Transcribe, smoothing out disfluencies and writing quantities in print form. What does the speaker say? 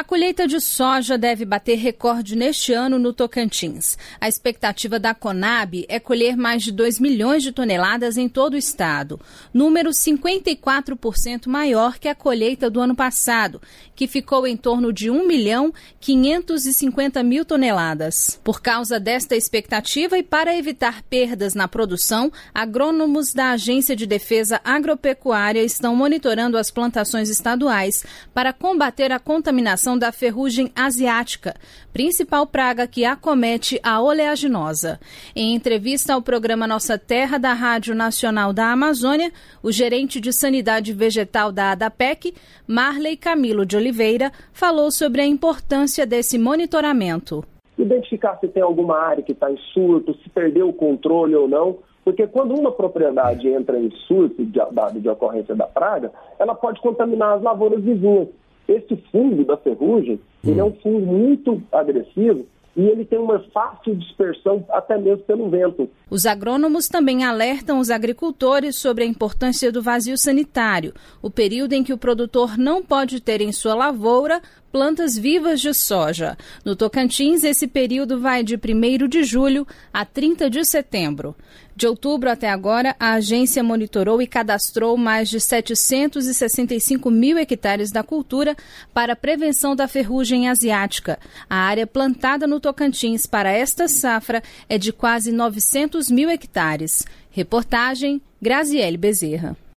colheita de soja deve bater recorde neste ano no Tocantins. A expectativa da Conab é colher mais de 2 milhões de toneladas em todo o estado, número 54% maior que a colheita do ano passado, que ficou em torno de 1.550.000 toneladas. Por causa desta expectativa e para evitar perdas na produção, agrônomos da Agência de Defesa Agropecuária estão monitorando as plantações estaduais para combater a contaminação da ferrugem asiática, principal praga que acomete a oleaginosa. Em entrevista ao programa Nossa Terra da Rádio Nacional da Amazônia, o gerente de Sanidade Vegetal da ADAPEC, Marley Camilo de Oliveira, falou sobre a importância desse monitoramento. Identificar se tem alguma área que está em surto, se perdeu o controle ou não, porque quando uma propriedade entra em surto de ocorrência da praga, ela pode contaminar as lavouras vizinhas. Esse fungo da ferrugem, ele é um fungo muito agressivo e ele tem uma fácil dispersão até mesmo pelo vento. Os agrônomos também alertam os agricultores sobre a importância do vazio sanitário, o período em que o produtor não pode ter em sua lavoura plantas vivas de soja. No Tocantins, esse período vai de 1º de julho a 30 de setembro. De outubro até agora, a agência monitorou e cadastrou mais de 765 mil hectares da cultura para a prevenção da ferrugem asiática. A área plantada no Tocantins para esta safra é de quase 900 mil hectares. Reportagem Graziele Bezerra.